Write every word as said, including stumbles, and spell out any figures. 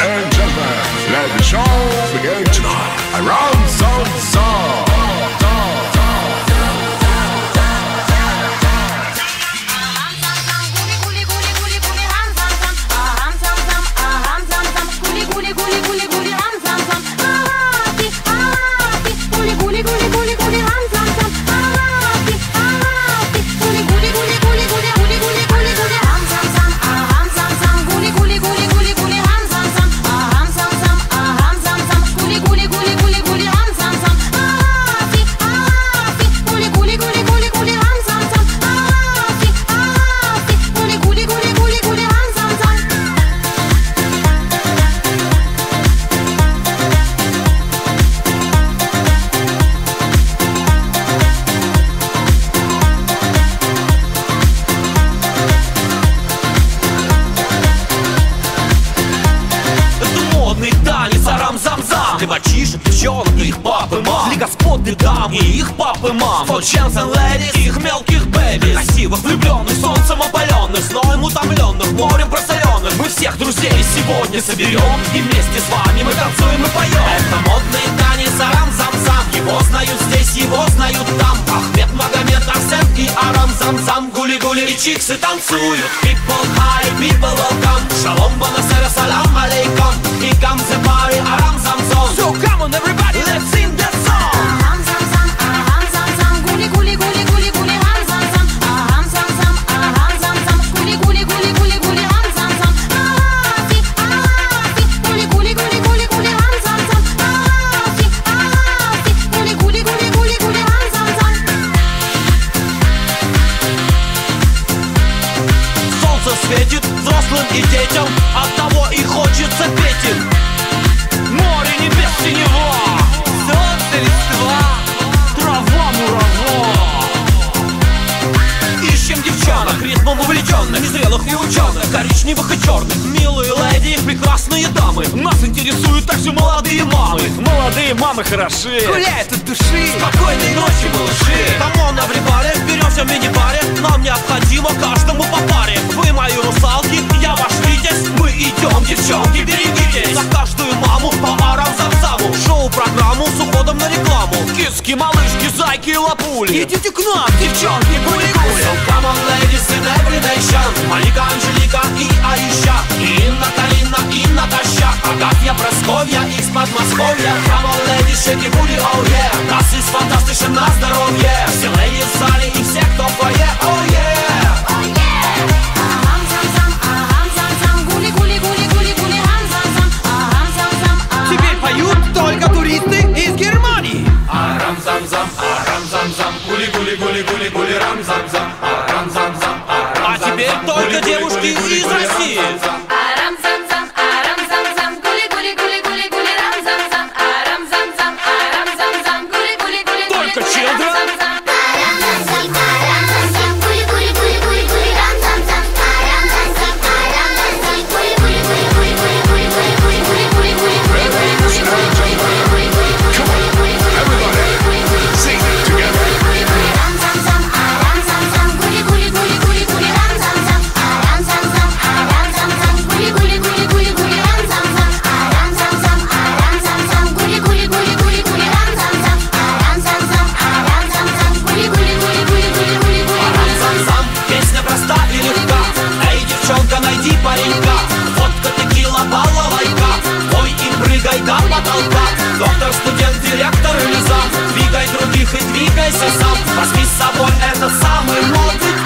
and gentlemen, let the show begin tonight. Around some song. Для мальчишек, девчонок и их пап и мам, для господ и дам и их пап и мам, for chance and ladies и их мелких бэби, красивых, влюбленных, солнцем опаленных, зноем утомленных, морем просоленных. Мы всех друзей сегодня соберем, и вместе с вами мы танцуем и поем. Это модный танец арам-зам-зам, его знают здесь, его знают там. Ахмед, Магомед, Арсен и арам-зам-зам, гули-гули и чиксы танцуют. People high, people welcome, шалом, бонасера, салам алейкум. Here comes the party, арам-зам-зам. So come on everybody, let's sing that song. Арам-зам-зам, арам-зам-зам, гули-гули-гули-гули-гули, арам-зам-зам, арам-зам-зам, арам-зам-зам, гули-гули-гули-гули-гули, арам-зам-зам, арафи, арафи, гули-гули-гули-гули-гули, арам-зам-зам, арафи, арафи, гули-гули-гули-гули-гули, арам-зам-зам. Солнце светит взрослым и детям, оттого и хочется петь им. Море, небес, синева, солнце, листва, трава, мурава. Ищем девчонок, ритмом увлеченных, незрелых и ученых, коричневых и черных. Милые леди, прекрасные дамы, нас интересуют также молодые мамы. Молодые мамы хороши, гуляют от души. Спокойной ночи, малыши. Камон, everybody, беремся в мини-баре. Нам необходимо каждому по паре. Вы мои русалки, я ваш Витязь. Мы идем, девчонки, берегитесь. За каждую маму по арам-зам-заму. Шоу-программу с уходом на рекламу. Киски, малышки, зайки и лапули. Идите к нам, девчонки, гули-гули. So come on, ladies in every nation. Малика, Анжелика и Аиша, и Инна, Карина и Наташа, Агафья, Просковья из Подмосковья. Come on, ladies, shake your booty, oh yeah. Das ist fantastisch на здоровье. Все леди в зале и все, кто в фойе, oh yeah. Арам-зам-зам, арам-зам-зам, гули-гули-гули-гули-гули, арам-зам-зам, арам-зам-зам, арам-зам. Теперь поют только туристы из Германии. Арам-зам-зам, арам-зам-зам, гули-гули-гули-гули-гули, рам-зам-зам, арам-зам-зам, А теперь только девушки из России. Арам-зам-зам, арам-зам-зам, гули-гули-гули-гули-гули, арам-зам-зам, арам-зам-зам, арам-зам-зам, гули-гули-гули-гули-гули, Только children? арам-зам-зам. Арам-зам-зам, арам-зам-зам, гули-гули-гули-гули-гули, арам-зам-зам, арам-зам-зам, арам-зам-зам, Everybody, sing it together. арам-зам-зам, арам-зам-зам, гули-гули-гули-гули-гули, арам-зам-зам, арам-зам-зам, арам-зам-зам, гули-гули-гули-гули-гули, арам-зам-зам, арам-зам-зам, арам-зам-зам, гули-гули-гули-гули-гули, арам-зам-зам, арам-зам-зам, арам-зам-зам, гули-гули-гули-гули-гули-гули. Арам-зам-зам, песня проста и легка. Эй, девчонка, найди паренька. Водка, текила, балалайка. Пой и прыгай до потолка. Доктор, студент, директор или зам. Двигай других и двигайся сам. Возьми с собой этот самый модный